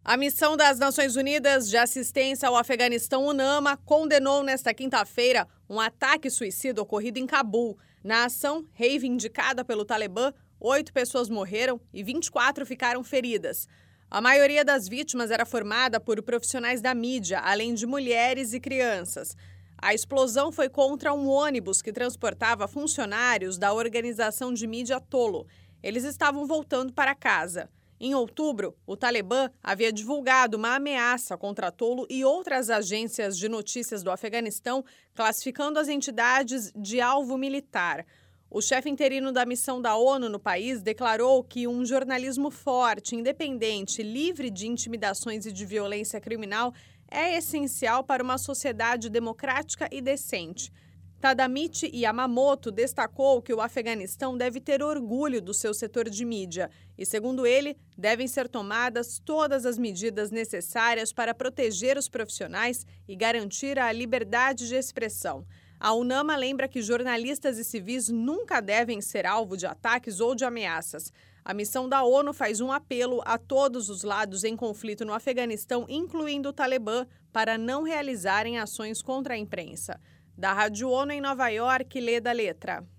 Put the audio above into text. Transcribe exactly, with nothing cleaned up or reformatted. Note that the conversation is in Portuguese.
A missão das Nações Unidas de Assistência ao Afeganistão, UNAMA, condenou nesta quinta-feira um ataque suicida ocorrido em Cabul. Na ação, reivindicada pelo Talibã, oito pessoas morreram e vinte e quatro ficaram feridas. A maioria das vítimas era formada por profissionais da mídia, além de mulheres e crianças. A explosão foi contra um ônibus que transportava funcionários da organização de mídia Tolo. Eles estavam voltando para casa. Em outubro, o Talibã havia divulgado uma ameaça contra a Tolo e outras agências de notícias do Afeganistão, classificando as entidades de alvo militar. O chefe interino da missão da ONU no país declarou que um jornalismo forte, independente, livre de intimidações e de violência criminal é essencial para uma sociedade democrática e decente. Tadamiti Yamamoto destacou que o Afeganistão deve ter orgulho do seu setor de mídia e, segundo ele, devem ser tomadas todas as medidas necessárias para proteger os profissionais e garantir a liberdade de expressão. A UNAMA lembra que jornalistas e civis nunca devem ser alvo de ataques ou de ameaças. A missão da ONU faz um apelo a todos os lados em conflito no Afeganistão, incluindo o Talibã, para não realizarem ações contra a imprensa. Da Rádio ONU em Nova York, Leda Letra.